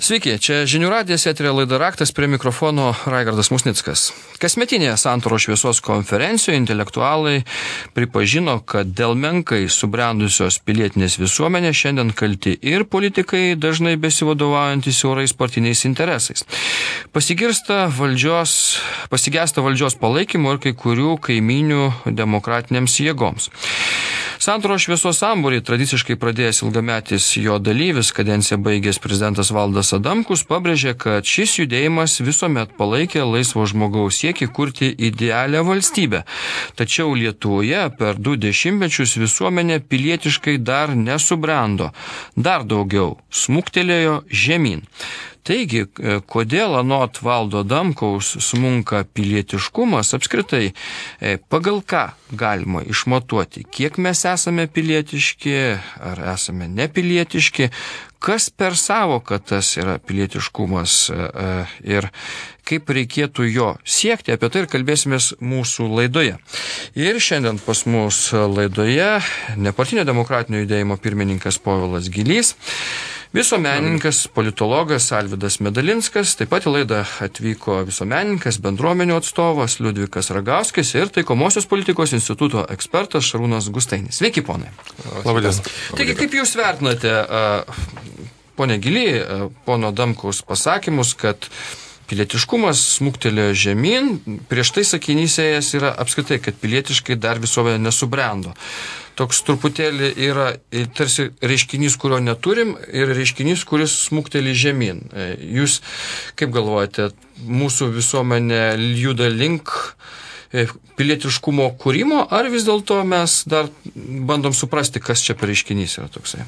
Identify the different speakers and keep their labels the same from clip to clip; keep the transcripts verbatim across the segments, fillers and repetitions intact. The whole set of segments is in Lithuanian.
Speaker 1: Sveiki, čia Žinių radijas, eteryje laida Raktas, prie mikrofono Raigardas Musnickas. Kasmetinėje Santaros šviesos konferencijoje intelektualai pripažino, kad dėl menkai subrendusios pilietinės visuomenės šiandien kalti ir politikai, dažnai besivadovaujantis siaurais partiniais interesais. Pasigirsta valdžios, pasigesta valdžios palaikymo ir kai kurių kaiminių demokratinėms jėgoms. Santaros šviesos sambūrį tradiciškai pradėjęs ilgametis jo dalyvis, kadenciją baigęs prezidentas Valdas Adamkus, pabrėžė, kad šis judėjimas visuomet palaikė laisvo žmogaus siekį kurti idealią valstybę. Tačiau Lietuvoje per du dešimtmečius visuomenė pilietiškai dar nesubrendo. Dar daugiau smuktelėjo žemyn. Taigi, kodėl anot Valdo Adamkaus smunka pilietiškumas apskritai, pagal ką galima išmatuoti, kiek mes esame pilietiški, ar esame nepilietiški, kas per savoką tas yra pilietiškumas ir kaip reikėtų jo siekti, apie tai ir kalbėsimės mūsų laidoje. Ir šiandien pas mus laidoje nepartinio demokratinio judėjimo pirmininkas Povilas Gylys, visuomenininkas, politologas Alvydas Medalinskas, taip pat į laidą atvyko visuomenininkas, bendruomenių atstovas Liudvikas Ragauskis ir Taikomosios politikos instituto ekspertas Šarūnas Gustainis. Sveiki, ponai.
Speaker 2: Labai dės.
Speaker 1: Taigi, kaip jūs vertinate, pone Gyly, pono Adamkaus pasakymus, kad pilietiškumas smuktelėjo žemyn, prieš tai sakinys ėjęs yra apskritai, kad pilietiškai dar visuomenė nesubrendo. Toks truputėlį yra tarsi reiškinys, kurio neturim, ir reiškinys, kuris smukteli žemyn. Jūs, kaip galvojate, mūsų visuomenė juda link pilietiškumo kūrimo, ar vis dėlto mes dar bandom suprasti, kas čia per reiškinys yra toksai?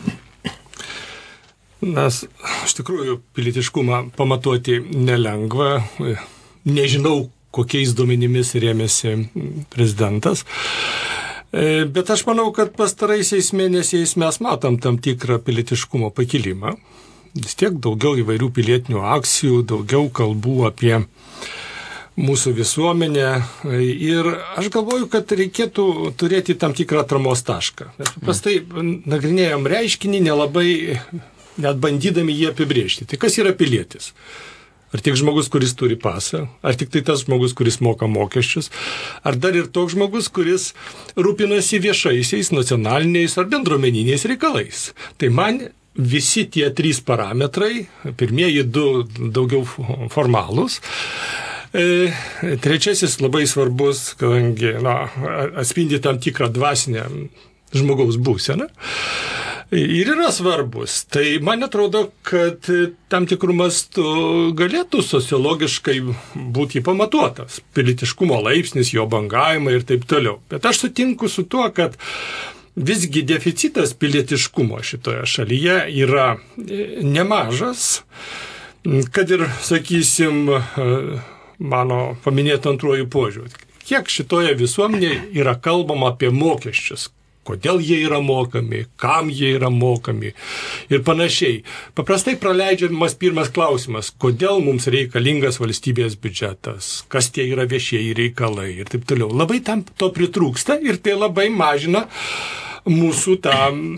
Speaker 2: Mes, iš tikrųjų, pilietiškumą pamatuoti nelengva. Nežinau, kokiais duomenimis rėmėsi prezidentas. Bet aš manau, kad pastaraisiais mėnesiais mes matom tam tikrą pilietiškumo pakilimą. Vis tiek daugiau įvairių pilietinių akcijų, daugiau kalbų apie mūsų visuomenę. Ir aš galvoju, kad reikėtų turėti tam tikrą atramos tašką. Mes paprastai nagrinėjom reiškinį, nelabai net bandydami jį apibrėžti. Tai kas yra pilietis? Ar tik žmogus, kuris turi pasą? Ar tik tai tas žmogus, kuris moka mokesčius? Ar dar ir toks žmogus, kuris rūpinasi viešaisiais, nacionaliniais ar bendruomeniniais reikalais? Tai man visi tie trys parametrai, pirmieji du daugiau formalūs, e, trečiasis labai svarbus, kadangi na, atspindi tam tikrą dvasinę žmogaus būseną. Ir yra svarbus. Tai man atrodo, kad tam tikrų mastų galėtų sociologiškai būti pamatuotas. Pilietiškumo laipsnis, jo bangavimai ir taip toliau. Bet aš sutinku su tuo, kad visgi deficitas pilietiškumo šitoje šalyje yra nemažas. Kad ir, sakysim, mano paminėto antruoju požiūriu. Kiek šitoje visuomenėje yra kalbama apie mokesčius? Kodėl jie yra mokami, kam jie yra mokami ir panašiai. Paprastai praleidžiamas pirmas klausimas, kodėl mums reikalingas valstybės biudžetas, kas tie yra viešieji reikalai ir taip toliau. Labai tam to pritrūksta ir tai labai mažina mūsų tą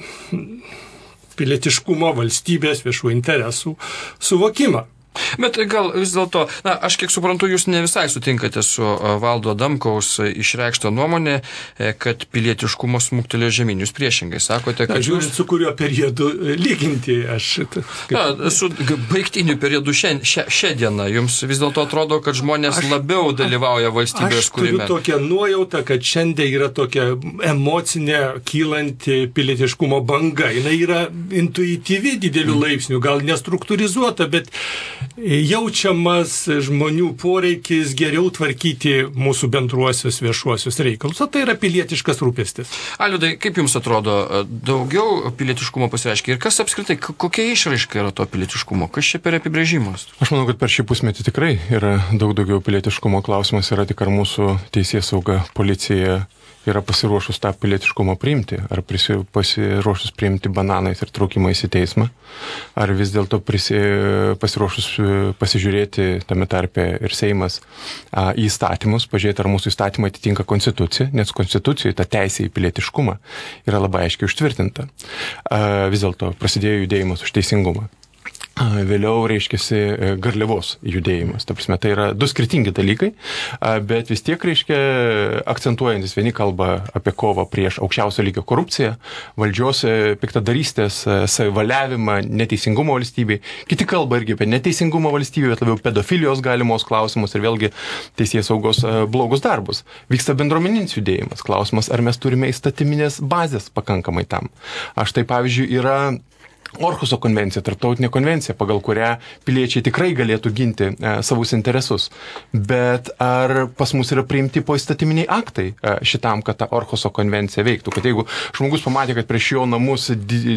Speaker 2: pilietiškumo, valstybės, viešų interesų suvokimą.
Speaker 1: Bet gal vis dėlto, na, aš kiek suprantu, jūs ne visai sutinkate su Valdo Adamkaus išreikštą nuomonę, kad pilietiškumas smuktelėjo žemyn. Jūs priešingai sakote, kad
Speaker 2: na, žiūrint,
Speaker 1: jūs...
Speaker 2: su kuriuo periodu lyginti aš...
Speaker 1: Kaip... Na, su baigtiniu periodu šią, šią, šią dieną. Jums vis dėlto atrodo, kad žmonės aš, labiau dalyvauja valstybės kūrime.
Speaker 2: Aš turiu tokią nuojautą, kad šiandien yra tokia emocinė kylanti pilietiškumo banga. Jis yra intuityvi didelių laipsnių, gal nestruktūrizuota, bet jaučiamas žmonių poreikis geriau tvarkyti mūsų bendruosius viešuosius reikalus. O tai yra pilietiškas rūpestis.
Speaker 1: Alvydai, kaip jums atrodo, daugiau pilietiškumo pasireiškia ir kas apskritai, kokia išraiška yra to pilietiškumo? Kas čia per apibrėžimas?
Speaker 3: Aš manau, kad per šį pusmetį tikrai yra daug daugiau pilietiškumo. Klausimas yra tik, ar mūsų teisėsauga, policija yra pasiruošus tą pilietiškumą priimti, ar prisi, pasiruošus priimti bananais ir traukimais į teismą, ar vis dėlto prisi, pasiruošus pasižiūrėti tame tarpe ir Seimas a, į įstatymus, pažiūrėti, ar mūsų įstatymai atitinka konstituciją, nes konstitucijoje ta teisė į pilietiškumą yra labai aiškiai užtvirtinta. A, vis dėlto prasidėjo judėjimas už teisingumą. vėliau reiškiasi garliavos judėjimas. Ta prasme, tai yra du skirtingi dalykai, bet vis tiek reiškia akcentuojantis, vieni kalba apie kovą prieš aukščiausio lygio korupciją, valdžios piktadarystės, savivaliavimą, neteisingumą valstybei. Kiti kalba irgi apie neteisingumą valstybei, bet labiau pedofilijos galimos klausimus ir vėlgi teisės saugos blogus darbus. Vyksta bendruomeninis judėjimas. Klausimas, ar mes turime įstatyminės bazės pakankamai tam. Aš tai, pavyzdžiui, yra Orhuso konvencija, tarptautinė konvencija, pagal kurią piliečiai tikrai galėtų ginti e, savus interesus. Bet ar pas mus yra priimti poįstatyminiai aktai e, šitam, kad ta Orhuso konvencija veiktų? Kad jeigu žmogus pamatė, kad prieš jo namus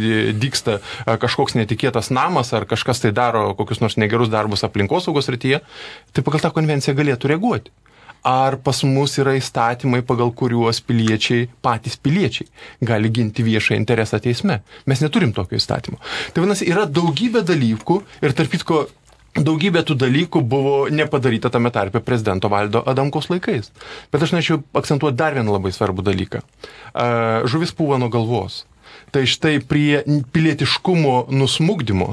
Speaker 3: dygsta e, kažkoks netikėtas namas ar kažkas tai daro kokius nors negerus darbus aplinkosaugos srityje, tai pagal tą konvenciją galėtų reaguoti. Ar pas mus yra įstatymai, pagal kuriuos piliečiai, patys piliečiai, gali ginti viešą interesą teisme? Mes neturim tokio įstatymo. Tai vienas yra daugybė dalykų ir tarp kitko daugybė tų dalykų buvo nepadaryta tame tarpe prezidento Valdo Adamkaus laikais. Bet aš norėčiau akcentuoti dar vieną labai svarbų dalyką. Žuvis pūva nuo galvos. Tai štai prie pilietiškumo nusmukdymo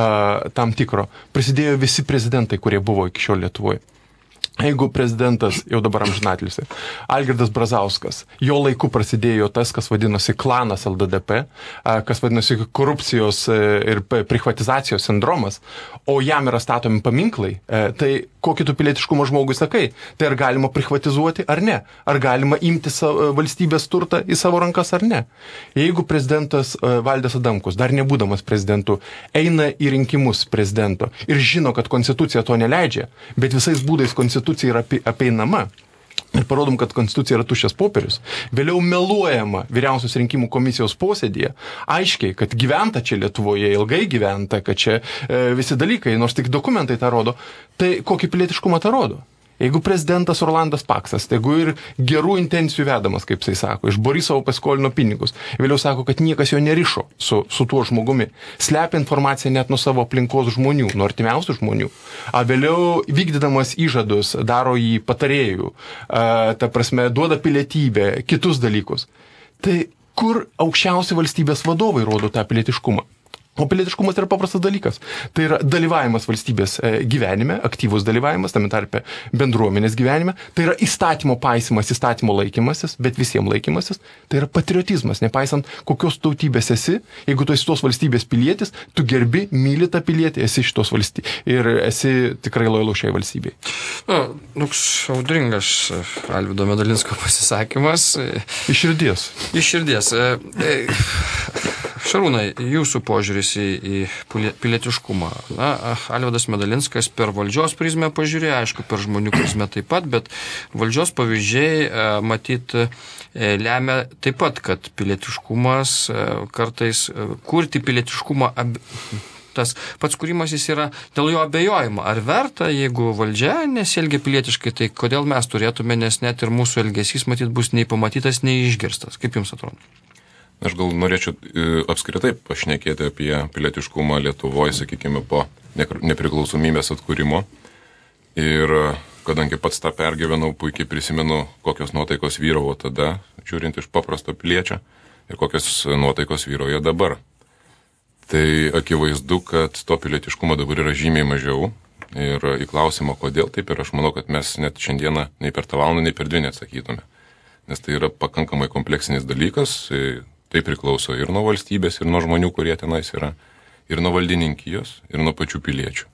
Speaker 3: tam tikro prisidėjo visi prezidentai, kurie buvo iki šiol Lietuvoje. Jeigu prezidentas, jau dabar amžinatilsi, Algirdas Brazauskas, jo laiku prasidėjo tas, kas vadinosi klanas L D D P, kas vadinosi korupcijos ir privatizacijos sindromas, o jam yra statomi paminklai, tai kokį tu pilietiškumo žmogui sakai? Tai ar galima privatizuoti ar ne? Ar galima imti valstybės turtą į savo rankas ar ne? Jeigu prezidentas Valdas Adamkus, dar nebūdamas prezidentu, eina į rinkimus prezidento ir žino, kad konstitucija to neleidžia, bet visais būdais konstitucija Konstitucija yra apeinama ir parodom, kad konstitucija yra tuščias popierius. Vėliau meluojama vyriausios rinkimų komisijos posėdėje, aiškiai, kad gyventa čia Lietuvoje, ilgai gyventa, kad čia e, visi dalykai, nors tik dokumentai tą rodo, tai kokį pilietiškumą tą rodo? Jeigu prezidentas Orlandas Paksas, jeigu ir gerų intencijų vedamas, kaip jisai sako, iš Borisovo paskolino pinigus, vėliau sako, kad niekas jo nerišo su, su tuo žmogumi, slepia informaciją net nuo savo aplinkos žmonių, nuo artimiausių žmonių, a vėliau vykdydamas įžadus daro jį patarėjų, a, ta prasme, duoda pilietybę, kitus dalykus. Tai kur aukščiausi valstybės vadovai rodo tą pilietiškumą? O pilietiškumas yra paprastas dalykas. Tai yra dalyvavimas valstybės gyvenime, aktyvus dalyvavimas, tame tarpe bendruomenės gyvenime. Tai yra įstatymo paisimas, įstatymo laikymasis, bet visiems laikymasis. Tai yra patriotizmas, nepaisant kokios tautybės esi. Jeigu tu esi tos valstybės pilietis, tu gerbi, myli tą pilietį, esi šitos valstybės ir esi tikrai lojalus šiai valstybei.
Speaker 1: Na, toks audringas Alvydo Medalinsko pasisakymas.
Speaker 3: Iš širdies.
Speaker 1: Iš širdies. Šarūnai, jūsų požiūris į, į pilietiškumą. Na, Alvydas Medalinskas per valdžios prizmę pažiūrėjo, aišku, per žmonių prizmę taip pat, bet valdžios pavyzdžiai matyt lemia taip pat, kad pilietiškumas kartais, kurti pilietiškumą, tas pats kūrimas jis yra dėl jo abejojimo. Ar verta, jeigu valdžia nesielgia pilietiškai, tai kodėl mes turėtume, nes net ir mūsų elgesys matyt bus nei pamatytas, nei išgirstas. Kaip jums atrodo?
Speaker 4: Aš gal norėčiau apskritai pašnekėti apie pilietiškumą Lietuvoje, sakykime, po nepriklausomybės atkūrimo. Ir kadangi pats tą pergyvenau, puikiai prisimenu, kokios nuotaikos vyravo tada, žiūrint iš paprasto piliečio, ir kokios nuotaikos vyroja dabar. Tai akivaizdu, kad to pilietiškumo dabar yra žymiai mažiau. Ir į klausimą, kodėl taip, ir aš manau, kad mes net šiandieną nei per tą valandą, nei per dvi neatsakytume. Nes tai yra pakankamai kompleksinis dalykas. Tai priklauso ir nuo valstybės, ir nuo žmonių, kurie tenais yra, ir nuo valdininkijos, ir nuo pačių piliečių.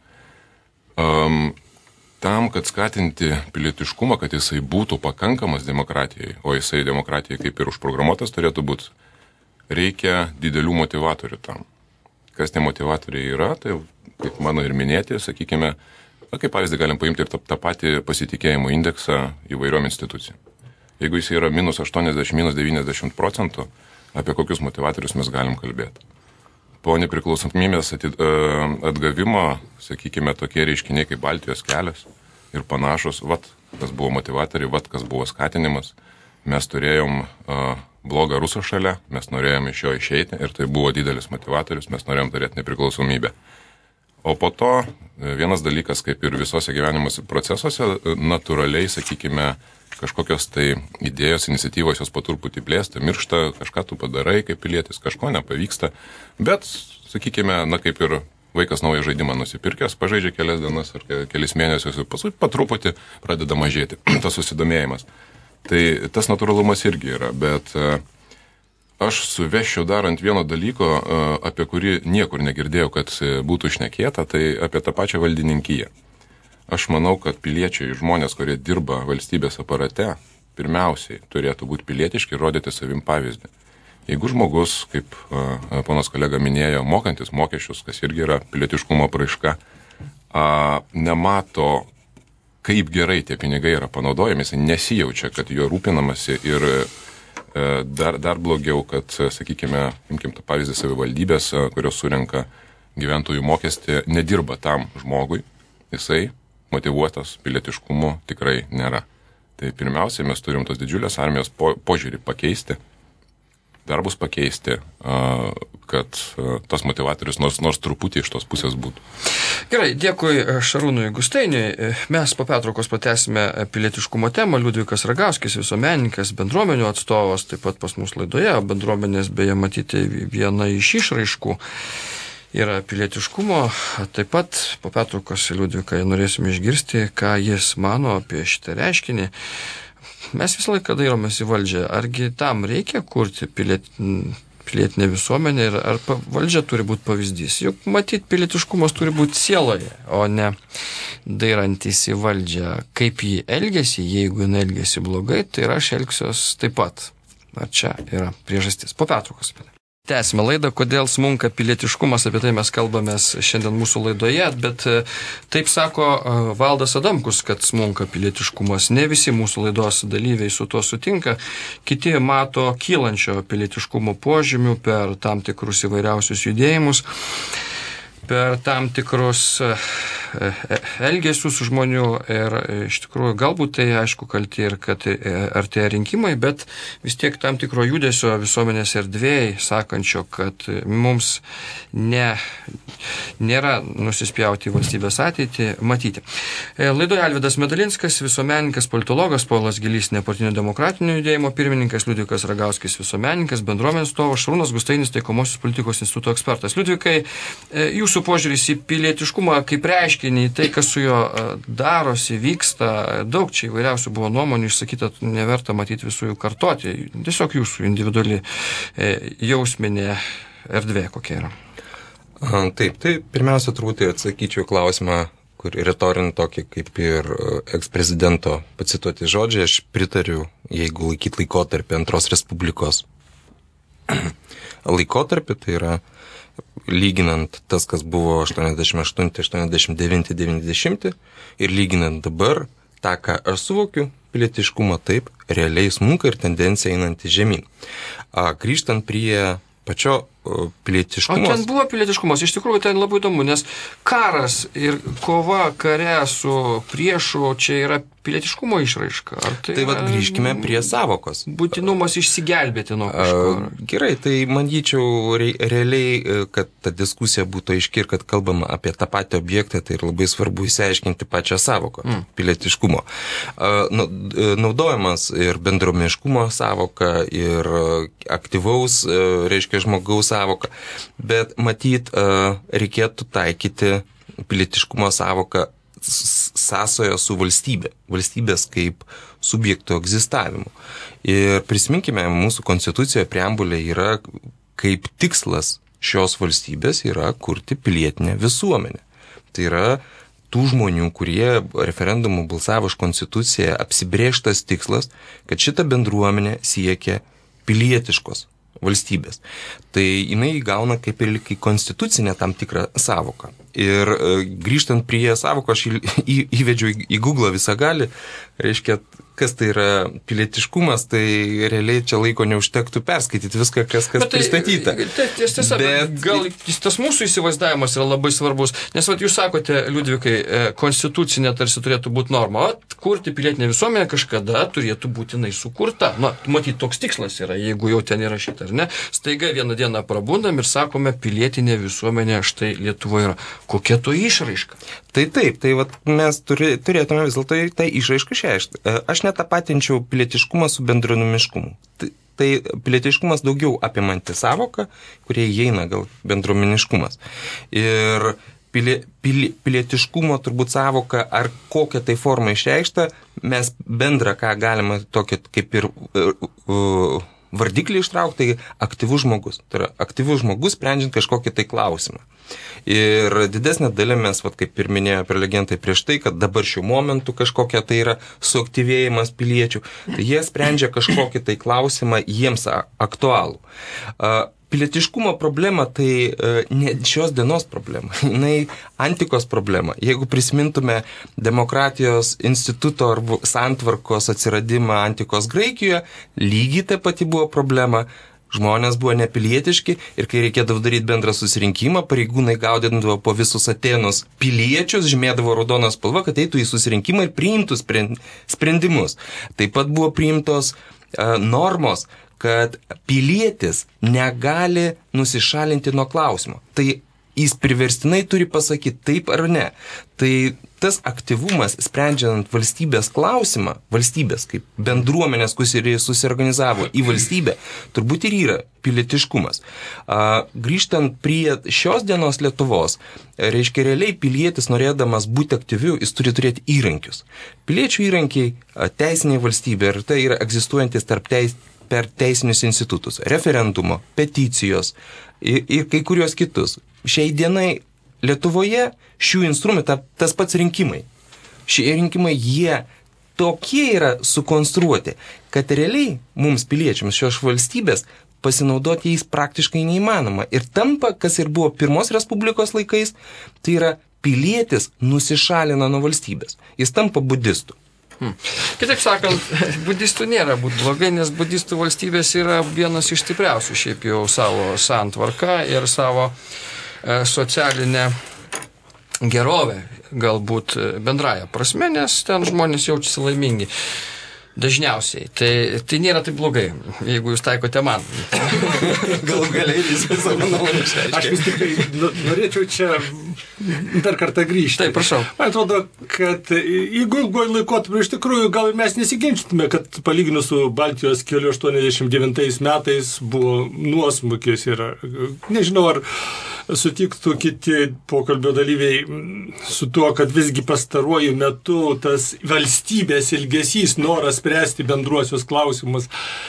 Speaker 4: Um, tam, kad skatinti pilietiškumą, kad jisai būtų pakankamas demokratijai, o jisai demokratijai kaip ir užprogramuotas turėtų būti, reikia didelių motivatorių tam. Kas tie motivatoriai yra, tai kaip mano ir minėti, sakykime, na, kaip pavyzdį galim paimti ir tą, tą patį pasitikėjimo indeksą įvairiom institucijom. Jeigu jis yra minus aštuoniasdešimt, minus devyniasdešimt procentų, apie kokius motivatorius mes galim kalbėti. Po nepriklausomybės atgavimo, sakykime, tokie reiškiniai kaip Baltijos kelias ir panašus, vat, kas buvo motivatoriai, vat, kas buvo skatinimas. Mes turėjom uh, blogą rusą šalia, mes norėjom iš jo išeiti ir tai buvo didelis motivatorius, mes norėjom turėti nepriklausomybę. O po to vienas dalykas, kaip ir visose gyvenimuose procesuose, natūraliai, sakykime, kažkokios tai idėjos, iniciatyvos jos po truputį blėsta, miršta, kažką tu padarai kaip pilietis, kažko nepavyksta, bet, sakykime, na kaip ir vaikas naują žaidimą nusipirkęs, pažaidžia kelias dienas ar kelias mėnesius ir paskui patruputį pradeda mažėti tas susidomėjimas. Tai tas natūralumas irgi yra, bet aš suveščiau dar ant vieno dalyko, apie kurį niekur negirdėjau, kad būtų šnekėta, tai apie tą pačią valdininkiją. Aš manau, kad piliečiai, žmonės, kurie dirba valstybės aparate, pirmiausiai turėtų būti pilietiški ir rodyti savim pavyzdį. Jeigu žmogus, kaip a, ponas kolega minėjo, mokantis mokesčius, kas irgi yra pilietiškumo apraiška, a, nemato, kaip gerai tie pinigai yra panaudojami, jis nesijaučia, kad jo rūpinamasi ir a, dar, dar blogiau, kad, sakykime, imkim tą pavyzdį savivaldybės, a, kurios surenka gyventojų mokestį, nedirba tam žmogui, jisai motyvuotas pilietiškumu tikrai nėra. Tai pirmiausiai mes turim tos didžiulės armijos po, požiūrį pakeisti, darbus pakeisti, kad tas motivatorius nors, nors truputį iš tos pusės būtų.
Speaker 1: Gerai, dėkui Šarūnui Gustainiui. Mes po pertraukos pratęsime pilietiškumo temą. Liudvikas Ragauskis, visuomenininkas, bendruomenių atstovas, taip pat pas mus laidoje. Bendruomenės beje matyti viena iš išraiškų yra pilietiškumo. Taip pat po pertraukos Liudvikai norėsime išgirsti, ką jis mano apie šitą reiškinį. Mes visą laiką dairomės į valdžią. Argi tam reikia kurti piliet, pilietinę visuomenę ir ar valdžia turi būti pavyzdys? Juk matyt, pilietiškumas turi būti sieloje, o ne dairantis į valdžią. Kaip jį elgesi, jeigu jį elgesi blogai, tai ir aš elgsiuos taip pat. Ar čia yra priežastis? Po pertraukos apie tai. Tęsime laidą, kodėl smunka pilietiškumas, apie tai mes kalbamės šiandien mūsų laidoje, bet taip sako Valdas Adamkus, kad smunka pilietiškumas. Ne visi mūsų laidos dalyviai su tuo sutinka, kiti mato kylančio pilietiškumo požymių per tam tikrus įvairiausius judėjimus, per tam tikrus elgesius žmonių ir iš tikrųjų galbūt tai aišku kalti ir kad artėja rinkimai, bet vis tiek tam tikro judesio visuomenės erdvėj, sakančio, kad mums ne, nėra nusispjauti į valstybės ateitį, matyti. Laidoje Alvydas Medalinskas, visuomenininkas, politologas, Povilas Gilys, nepartinio demokratinio judėjimo pirmininkas, Liudvikas Ragauskis, visuomenininkas, bendruomenės atstovas, Šarūnas Gustainis, taikomosios politikos instituto ekspertas. Liudvikai, jūsų požiūris į pilietiškumą kaip reiškia, tai, kas su juo darosi, vyksta, daug čia įvairiausių buvo nuomonių išsakyta, neverta matyti visų jų kartoti. Tiesiog jūsų individuali jausminė erdvė kokia yra.
Speaker 5: Taip, tai pirmiausia, turbūt atsakyčiau klausimą, kur retorinį tokį kaip ir eksprezidento pacituoti žodžiai, aš pritariu, jeigu laikyti laikotarpį antros respublikos laikotarpį, tai yra lyginant tas, kas buvo aštuoniasdešimt aštunti, aštuoniasdešimt devinti, devyniasdešimti ir lyginant dabar tą, ką aš suvokiu, pilietiškumą taip, realiai smunka ir tendencija einanti žemyn. A, grįžtant prie pačio pilietiškumas.
Speaker 1: O ten buvo pilietiškumas, iš tikrųjų ten labai įdomu, nes karas ir kova kare su priešu čia yra pilietiškumo išraiška. Tai,
Speaker 5: tai vad grįžkime prie savokos.
Speaker 1: Būtinumas išsigelbėti nuo kažko.
Speaker 5: Gerai, tai manyčiau re, realiai, kad ta diskusija būtų aiški ir kad kalbama apie tą patį objektą, tai labai svarbu įsiaiškinti pačią savoką mm. pilietiškumo. Naudojamas ir bendruomeniškumo savoka, ir aktyvaus, reiškia, žmogaus savoka, bet matyt, reikėtų taikyti pilietiškumo savoką sąsojo su valstybė, valstybės kaip subjekto egzistavimu. Ir prisiminkime, mūsų konstitucijoje preambulė yra kaip tikslas šios valstybės yra kurti pilietinę visuomenę. Tai yra tų žmonių, kurie referendumu balsavo už konstituciją, apsibrėžtas tikslas, kad šita bendruomenė siekia pilietiškos valstybės. Tai jinai gauna kaip ir kaip konstitucinė tam tikrą savoką. Ir e, grįžtant prie savoko, aš į, į, įvedžiau į, į Google visagalį, reiškia, kas tai yra pilietiškumas, tai realiai čia laiko neužtektų perskaityti viską, kas, kas tai, pristatyta.
Speaker 1: Tai, tiesa, bet gal tas mūsų įsivaizdavimas yra labai svarbus, nes vat, jūs sakote, Liudvikai, konstitucinė tarsi turėtų būti norma, o kurti pilietinę visuomenę kažkada turėtų būtinai sukurta. Na, matyt, toks tikslas yra, jeigu jau ten yra šitą, ar ne? Staiga vieną dieną prabundam ir sakome, pilietinė visuomenė štai Lietuvoje yra. Kokia to išraiška?
Speaker 5: Tai taip, tai vat, mes turi, turėtume vis dėlto tą išraišką išreikšti. Aš netapatinčiau pilietiškumą su bendruomeniškumu. tai pilietiškumas daugiau apimanti savoka, kurie įeina gal bendruomeniškumas. Ir Pili, pili, pilietiškumo turbūt savoka, ar kokią tai formą išreikšta, mes bendrą, ką galima tokį kaip ir uh, uh, vardiklį ištraukti, tai aktyvus žmogus. Tai yra aktyvus žmogus, sprendžiant kažkokį tai klausimą. Ir didesnė dalim mes, vat, kaip ir minėjo prelegentai prieš tai, kad dabar šiuo momentu kažkokia tai yra suaktyvėjimas piliečių, tai jie sprendžia kažkokį tai klausimą jiems aktualų. Uh, Pilietiškumo problema tai ne šios dienos problema, jinai antikos problema. Jeigu prisimintume demokratijos instituto ar santvarkos atsiradimą antikos Graikijoje, lygiai ta pati buvo problema. Žmonės buvo nepilietiški ir kai reikėdavo daryti bendrą susirinkimą, pareigūnai gaudindavo po visus Atėnus piliečius, žymėdavo raudoną spalvą, kad eitų į susirinkimą ir priimtų sprendimus. Taip pat buvo priimtos uh, normos, kad pilietis negali nusišalinti nuo klausimo. Tai jis priverstinai turi pasakyti taip ar ne. Tai tas aktyvumas, sprendžiant valstybės klausimą, valstybės kaip bendruomenės, kurie susiorganizavo į valstybę, turbūt ir yra pilietiškumas. A, grįžtant prie šios dienos Lietuvos, reiškia realiai pilietis, norėdamas būti aktyviu, jis turi turėti įrankius. Piliečių įrankiai teisinėje valstybėje ir tai yra egzistuojantis tarp teis, per teisinius institutus, referendumo, peticijos ir, ir kai kurios kitus. Šiai dienai Lietuvoje šių instrumentų tas pats rinkimai. Šie rinkimai, jie tokie yra sukonstruoti, kad realiai mums piliečiams šios valstybės pasinaudoti jais praktiškai neįmanoma. Ir tampa, kas ir buvo pirmos Respublikos laikais, tai yra pilietis nusišalina nuo valstybės. Jis tampa budistu.
Speaker 1: Hmm. Kitaip sakant, budistų nėra būt blogai, nes budistų valstybės yra vienas iš stipriausių šiaip jau savo santvarką ir savo e, socialinę gerovę, galbūt bendraja prasme, nes ten žmonės jaučiasi laimingi. Dažniausiai. Tai, tai nėra taip blogai, jeigu jūs taikote man.
Speaker 5: Gal galiai jis visą nuomonę išreiškia.
Speaker 2: Aš vis tik tai norėčiau čia dar kartą grįžti.
Speaker 1: Taip, prašau.
Speaker 2: Man atrodo, kad jeigu ilgoji laikotarpiu iš tikrųjų gal mes nesiginčytume, kad palyginus su Baltijos keliu aštuoniasdešimt devintais metais buvo nuosmukis ir nežinau, ar sutiktų kiti pokalbio dalyviai su tuo, kad visgi pastaruoju metu tas valstybės ilgesys, noras spręsti bendruosius klausimus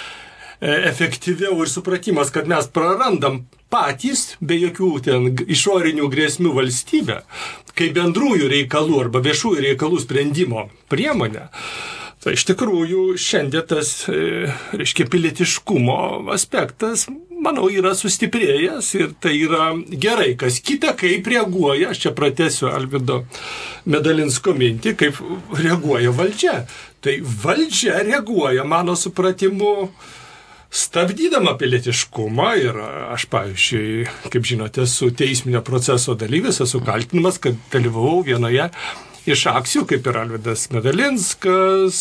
Speaker 2: efektyviau ir supratimas, kad mes prarandam patys, be jokių ten išorinių grėsmių valstybę, kai bendrųjų reikalų arba viešųjų reikalų sprendimo priemonė. Tai iš tikrųjų šiandien tas, reiškia, pilietiškumo aspektas, manau, yra sustiprėjęs ir tai yra gerai. Kas kita, kaip reaguoja, aš čia pratęsiu Alvydo Medalinsko mintį, kaip reaguoja valdžia. Tai valdžia reaguoja, mano supratimu, stabdydama pilietiškumą ir aš, pavyzdžiui, kaip žinote, esu teisminio proceso dalyvis, esu kaltinamas, kad dalyvavau vienoje iš akcijų, kaip ir Alvydas Medalinskas,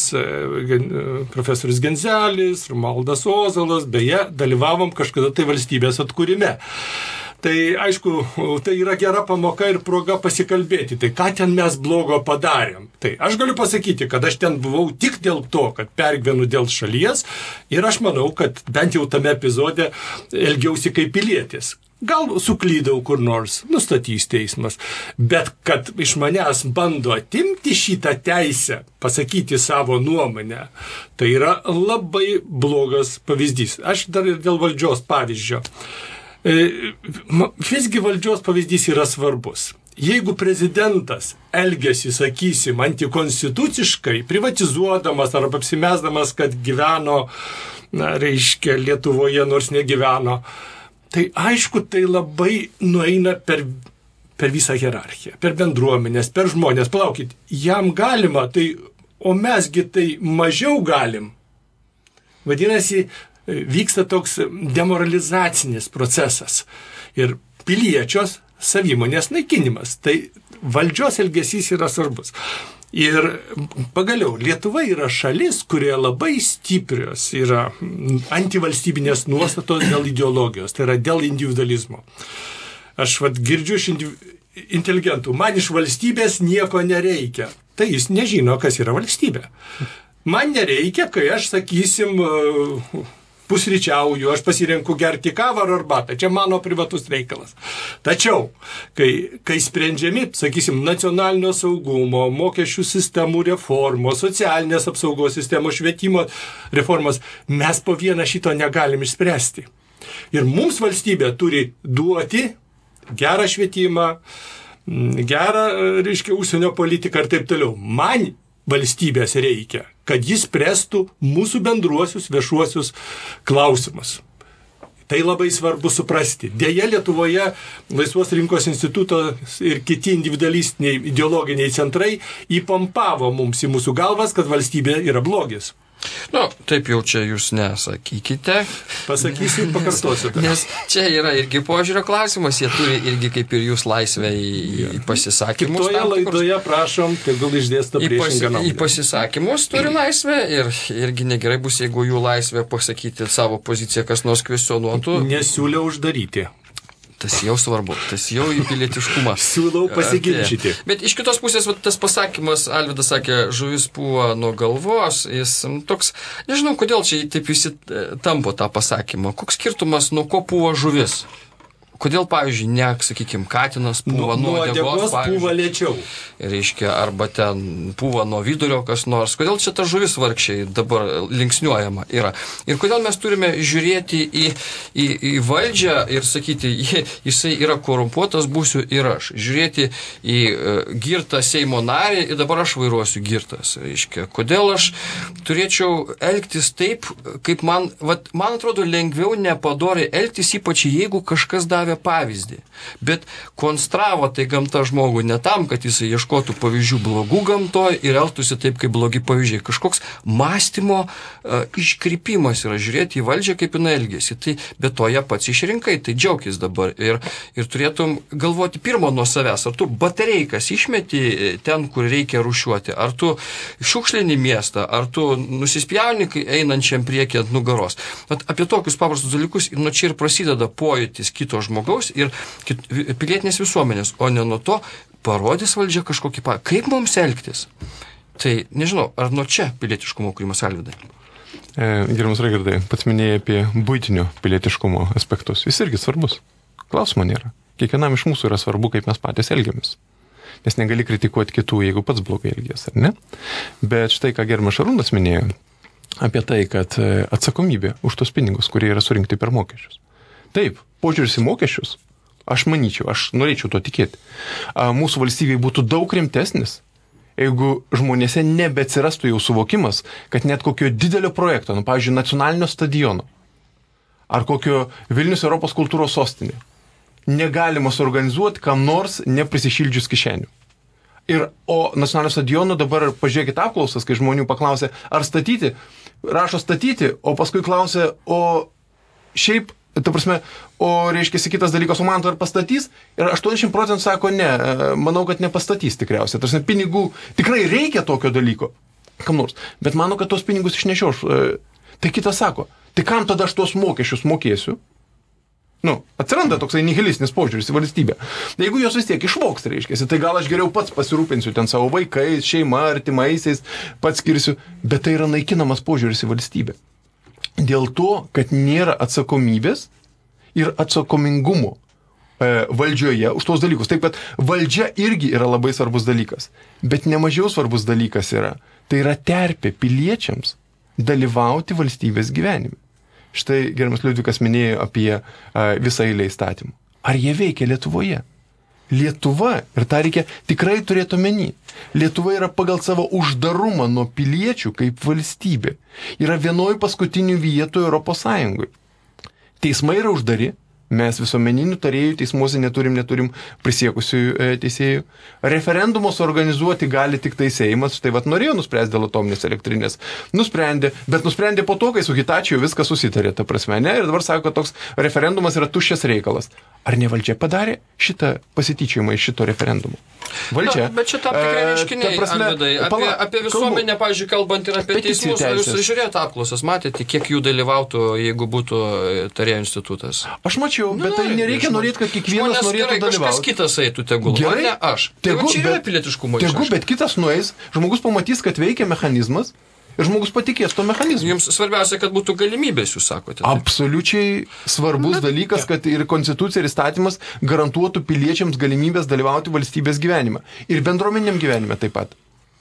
Speaker 2: profesorius Genzelis, Romualdas Ozolas, beje, dalyvavom kažkada tai valstybės atkūrime. Tai, aišku, tai yra gera pamoka ir proga pasikalbėti. Tai ką ten mes blogo padarėm? Tai aš galiu pasakyti, kad aš ten buvau tik dėl to, kad pergyvenu dėl šalies ir aš manau, kad bent jau tame epizode elgiausi kaip pilietis. Gal suklydau kur nors, nustatys teismas, bet kad iš manęs bando atimti šitą teisę, pasakyti savo nuomonę, tai yra labai blogas pavyzdys. Aš dar ir dėl valdžios pavyzdžio. Visgi valdžios pavyzdys yra svarbus. Jeigu prezidentas elgiasi, sakysim, antikonstituciškai, privatizuodamas arba apsimesdamas, kad gyveno, na, reiškia, Lietuvoje, nors negyveno, tai aišku, tai labai nueina per, per visą hierarchiją, per bendruomenės, per žmonės. Palaukit, jam galima, tai, o mesgi tai mažiau galim. Vadinasi, vyksta toks demoralizacinis procesas ir piliečios savimonės naikinimas. Tai valdžios elgesys yra svarbus. Ir pagaliau, Lietuva yra šalis, kurioje labai stiprios yra antivalstybinės nuostatos dėl ideologijos, tai yra dėl individualizmo. Aš vat girdžiu iš inteligentų, man iš valstybės nieko nereikia. Tai jis nežino, kas yra valstybė. Man nereikia, kai aš, sakysim, pusryčiauju, aš pasirenku gerti kavą ar arbatą. Čia mano privatus reikalas. Tačiau, kai, kai sprendžiami, sakysim, nacionalinio saugumo, mokesčių sistemų reformos, socialinės apsaugos sistemos, švietimo reformos, mes po vieną šito negalim išspręsti. Ir mums valstybė turi duoti gerą švietimą, gerą, reiškia, užsienio politiką ir taip toliau. Man valstybės reikia, kad jis spręstų mūsų bendruosius viešuosius klausimus. Tai labai svarbu suprasti. Deja, Lietuvoje Laisvos rinkos institutas ir kiti individualistiniai ideologiniai centrai įpampavo mums į mūsų galvas, kad valstybė yra blogis.
Speaker 1: Nu, taip jau čia jūs nesakykite.
Speaker 2: Pasakysiu ir pakartosiu.
Speaker 1: Nes čia yra irgi požiūrio klausimas, jie turi irgi kaip ir jūs laisvę į, į pasisakymus.
Speaker 2: Kitoje laidoje prašom, tegul išdėsto priešingą nuomonę.
Speaker 1: Į pasisakymus turi laisvę ir irgi negerai bus, jeigu jų laisvę pasakyti savo poziciją kas nors kvestionuotų.
Speaker 2: Nesiūliau uždaryti.
Speaker 1: Tas jau svarbu, tas jau į pilietiškumą.
Speaker 2: Siūlau pasiginčyti.
Speaker 1: Bet iš kitos pusės, va, tas pasakymas, Alvydas sakė, žuvis pūva nuo galvos, jis toks, nežinau, kodėl čia taip visi tampo tą pasakymą. Koks skirtumas, nuo ko pūva žuvis? Kodėl, pavyzdžiui, ne, sakykime, katinas pūva nuo uodegos,
Speaker 2: pūva lėčiau.
Speaker 1: Reiškia, arba ten pūva nuo vidurio kas nors. Kodėl čia ta žuvis vargšiai dabar linksniuojama yra? Ir kodėl mes turime žiūrėti į, į, į valdžią ir sakyti, jisai yra korumpuotas, būsiu ir aš. Žiūrėti į uh, girtą Seimo narį ir dabar aš vairuosiu girtas. Reiškia, kodėl aš turėčiau elgtis taip, kaip man, vat, man atrodo, lengviau nepadoriai elgtis, ypač jeigu kažkas davė pavyzdį. Bet konstravo tai gamta žmogų ne tam, kad jisai ieškotų pavyzdžių blogų gamtoje ir elgtųsi taip, kaip blogi pavyzdžiai. Kažkoks mąstymo uh, iškrypimas yra žiūrėti į valdžią, kaip jinai elgėsi. Tai be to ją pats išrinkai, tai džiaukis dabar. Ir, ir turėtum galvoti pirmo nuo savęs, ar tu batereikas išmeti ten, kur reikia rūšiuoti, ar tu šiukšlini miestą, ar tu nusispjauni einančiam priekį ant nugaros. Bet apie tokius paprastus dalykus ir nuo čia ir prasideda pojūtis kito žmogaus ir pilietinės visuomenės, o ne nuo to parodys valdžia kažkokį pa... Kaip mums elgtis? Tai nežinau, ar nuo čia pilietiškumo kūrimas, Alvydai?
Speaker 3: E, Gerbiamas Raigardai, pats minėjai apie buitinio pilietiškumo aspektus. Jis irgi svarbus. Klausimo nėra. Kiekvienam iš mūsų yra svarbu, kaip mes patys elgiamės. Nes negali kritikuoti kitų, jeigu pats blogai elgies, ar ne? Bet štai, ką gerbiamas Šarūnas minėjo, apie tai, kad atsakomybė už tos pinigus, kurie yra surinkti per mokesčius. Taip, požiūris į mokesčius, aš manyčiau, aš norėčiau to tikėti. Mūsų valstybėje būtų daug rimtesnis, jeigu žmonėse nebeatsirastų jau suvokimas, kad net kokio didelio projekto, nu, pavyzdžiui, nacionalinio stadiono, ar kokio Vilnius Europos kultūros sostinė, negalima suorganizuoti kam nors neprisišildžius kišenių. Ir, o nacionalinio stadiono dabar pažiūrėkite apklausas, kai žmonių paklausė, ar statyti, rašo statyti, o paskui klausė, o šiaip, ta prasme, o reiškia kitas dalykas, o man to ar pastatys, ir aštuoniasdešimt procentų sako ne, manau, kad nepastatys tikriausiai. Ta prasme, pinigų tikrai reikia tokio dalyko, kam nors, bet manau, kad tos pinigus išnešios. Tai kitas sako, tai kam tada aš tos mokesčius mokėsiu? Nu, atsiranda toksai nihilistinis požiūris į valstybę. Jeigu jos vis tiek išvoks, reiškia, tai gal aš geriau pats pasirūpinsiu ten savo vaikais, šeima, artimaisiais, pats skirsiu, bet tai yra naikinamas požiūris į valstybę. Dėl to, kad nėra atsakomybės ir atsakomingumo e, valdžioje už tos dalykus. Taip, kad valdžia irgi yra labai svarbus dalykas, bet nemažiau svarbus dalykas yra, tai yra terpė piliečiams dalyvauti valstybės gyvenime. Štai gerbiamas Liudvikas minėjo apie e, visą eilę įstatymų. Ar jie veikia Lietuvoje? Lietuva, ir tą reikia tikrai turėti omeny, Lietuva yra pagal savo uždarumą nuo piliečių kaip valstybė. Yra vienoj paskutinių vietų Europos Sąjungoje. Teismai yra uždari, mes visuomeninių tarėjų teismuose neturim, neturim prisiekusių e, teisėjų. Referendumus organizuoti gali tik tai Seimas, štai vat norėjo nuspręsti dėl atominės elektrinės. Nusprendė, bet nusprendė po to, kai su Hitačiu viskas susitarė, ta prasme, ne? Ir dabar sako, kad toks referendumas yra tuščias reikalas. Ar ne valdžia padarė šitą pasityčiojimą iš šito referendumo? Valdžia.
Speaker 1: Na, bet čia tam tikrai reiškiniai, Alvydai, apie, pala, apie visuomenę, pavyzdžiui, kalbant ir apie teismus, ar jūs žiūrėjote apklausas, matėte, kiek jų dalyvautų, jeigu būtų tarėjų institutas?
Speaker 3: Aš mačiau, bet tai nereikia norėti, kad kiekvienas norėtų dalyvauti.
Speaker 1: Kažkas kitas eitų tegul,
Speaker 3: gerai,
Speaker 1: ne aš.
Speaker 3: Tegu,
Speaker 1: tai čia yra pilietiškumo
Speaker 3: išraiška. Bet kitas nueis, žmogus pamatys, kad veikia mechanizmas ir žmogus patikės to mechanizmu.
Speaker 1: Jums svarbiausia, kad būtų galimybės, jūs sakote. Taip?
Speaker 3: Absoliučiai svarbus Bet, dalykas, kad ir konstitucija, ir įstatymas garantuotų piliečiams galimybės dalyvauti valstybės gyvenime. Ir bendruomeniniam gyvenime taip pat.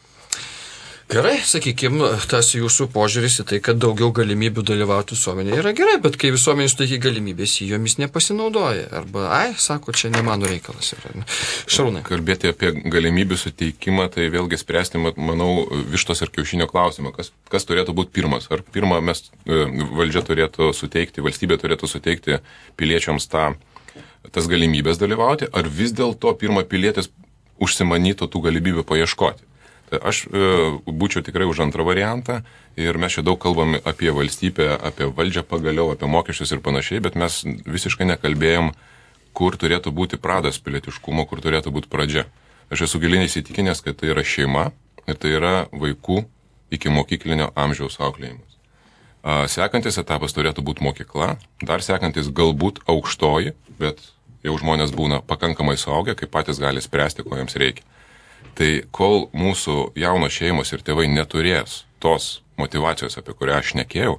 Speaker 1: Gerai, sakykime, tas jūsų požiūris į tai, kad daugiau galimybių dalyvauti visuomenėje yra gerai, bet kai visuomenė suteikia galimybės, jį jomis nepasinaudoja. Arba, ai, sako, čia ne mano reikalas yra. Šarūnai.
Speaker 4: Kalbėti apie galimybių suteikimą, tai vėlgi spręsti, manau, vištos ir kiaušinio klausimą. Kas, kas turėtų būti pirmas? Ar pirmą mes valdžia turėtų suteikti, valstybė turėtų suteikti piliečiams tą, tas galimybės dalyvauti, ar vis dėlto pirmą pilietis užsimanytų tų galimybių paieškoti? Aš e, būčiau tikrai už antrą variantą ir mes čia daug kalbam apie valstybę, apie valdžią pagaliau, apie mokesčius ir panašiai, bet mes visiškai nekalbėjom, kur turėtų būti pradas pilietiškumo, kur turėtų būti pradžia. Aš esu giliai įsitikinęs, kad tai yra šeima ir tai yra vaikų iki mokyklinio amžiaus auklėjimas. A, sekantis etapas turėtų būti mokykla, dar sekantis galbūt aukštoji, bet jau žmonės būna pakankamai suaugę, kaip patys gali spręsti, ko jiems reikia. Tai kol mūsų jaunos šeimos ir tėvai neturės tos motivacijos, apie kurią aš šnekėjau,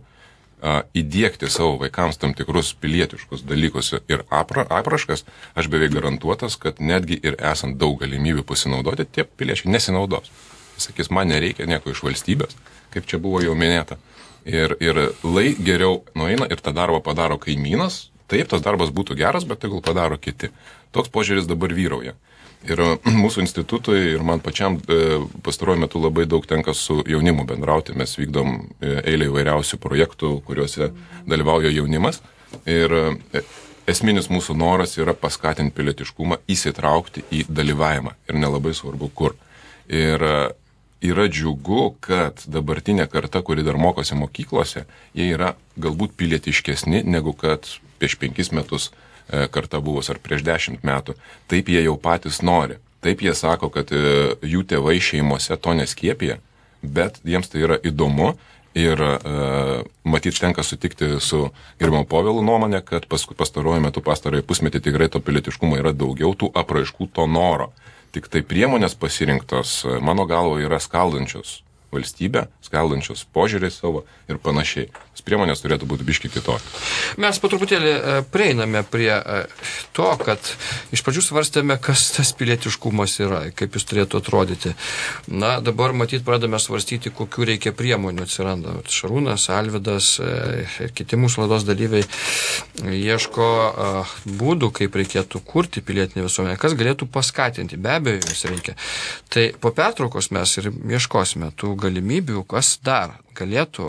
Speaker 4: įdiegti savo vaikams tam tikrus pilietiškus dalykus ir apra, apraškas, aš beveik garantuotas, kad netgi ir esant daug galimybių pasinaudoti, tie piliečiai nesinaudos. Sakys, man nereikia nieko iš valstybės, kaip čia buvo jau minėta. Ir, ir lai geriau nueina ir tą darbą padaro kaimynas, taip, tas darbas būtų geras, bet tegul padaro kiti. Toks požiūris dabar vyrauja. Ir mūsų institutui ir man pačiam pastaruoju metu labai daug tenka su jaunimu bendrauti. Mes vykdom eilę įvairiausių projektų, kuriuose dalyvauja jaunimas. Ir esminis mūsų noras yra paskatinti pilietiškumą, įsitraukti į dalyvavimą. Ir nelabai svarbu kur. Ir yra džiugu, kad dabartinė karta, kuri dar mokosi mokyklose, jie yra galbūt pilietiškesni negu kad prieš penkis metus karta buvus ar prieš dešimt metų. Taip jie jau patys nori. Taip jie sako, kad jų tėvai šeimose to neskiepija, bet jiems tai yra įdomu ir uh, matyt tenka sutikti su gerbiamu Povilu nuomonė, kad pastaruoju metu pastarąjį pusmetį tikrai to pilietiškumo yra daugiau, tų apraiškų to noro. Tik tai priemonės pasirinktos, mano galvo, yra skaldančios valstybę, skaldančios požiūrį savo ir panašiai. Priemonės turėtų būti biški kitokios.
Speaker 1: Mes po truputėlį prieiname prie to, kad iš pradžių svarstėme, kas tas pilietiškumas yra, kaip jis turėtų atrodyti. Na, dabar matyt pradame svarstyti, kokių reikia priemonių atsiranda. Šarūnas, Alvydas ir kiti mūsų laidos dalyviai ieško būdų, kaip reikėtų kurti pilietinę visuomenę, kas galėtų paskatinti. Be abejo, jis reikia. Tai po pertraukos mes ir ieškosime tų galimybių, kas dar galėtų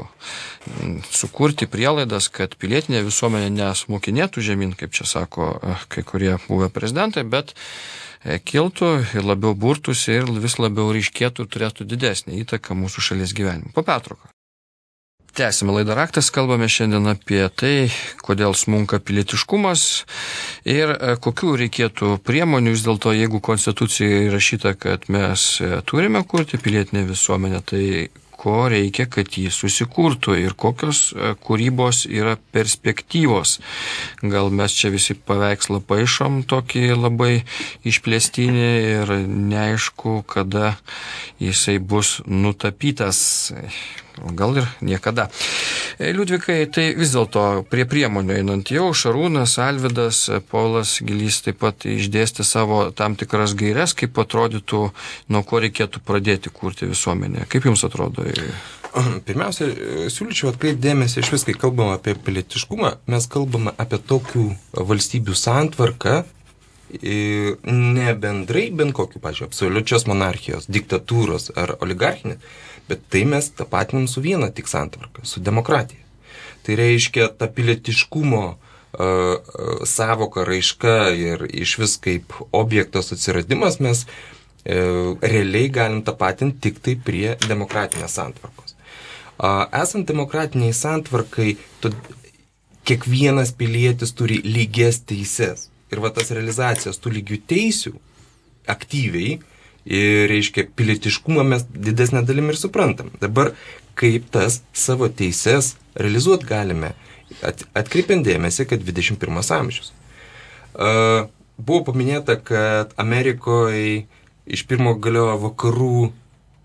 Speaker 1: sukurti prielaidas, kad pilietinė visuomenė nesmukinėtų žemyn, kaip čia sako kai kurie buvę prezidentai, bet kiltų ir labiau burtųsi ir vis labiau ryškėtų ir turėtų didesnį įtaką mūsų šalies gyvenimui. Po pertraukos. Tęsime laidą Raktas, kalbame šiandien apie tai, kodėl smunka pilietiškumas ir kokių reikėtų priemonių vis dėlto, jeigu konstitucijoje įrašyta, kad mes turime kurti pilietinę visuomenę, tai ko reikia, kad jį susikurtų ir kokios kūrybos yra perspektyvos. Gal mes čia visi paveikslą paišom tokį labai išplėstinį ir neaišku, kada jisai bus nutapytas. Gal ir niekada. Liudvikai, tai vis dėlto prie priemonių einant jau, Šarūnas, Alvydas, Povilas Gilys taip pat išdėstė savo tam tikras gaires, kaip atrodytų, nuo ko reikėtų pradėti kurti visuomenę. Kaip jums atrodo?
Speaker 5: Pirmiausia, siūlyčiau atkreipti dėmesį, iš vis, kai kalbame apie pilietiškumą, mes kalbame apie tokių valstybių santvarką, ne bendrai, bent kokių, pažiūrėjau, absoliučios monarchijos, diktatūros ar oligarchinės, bet tai mes tapatinam su viena tik santvarka, su demokratija. Tai reiškia, ta pilietiškumo uh, savoka, raiška ir iš vis kaip objektos atsiradimas mes uh, realiai galim tapatinti tik tai prie demokratinės santvarkos. Uh, esant demokratiniai santvarkai, tu, kiekvienas pilietis turi lygias teises. Ir va tas realizacijos tų lygių teisių aktyviai ir, reiškia, pilietiškumą mes didesnę dalimi ir suprantam. Dabar, kaip tas savo teises realizuot galime, at, atkreipiant dėmesį, kad dvidešimt pirmas amžius. Uh, buvo paminėta, kad Amerikoje iš pirmo galiojo vakarų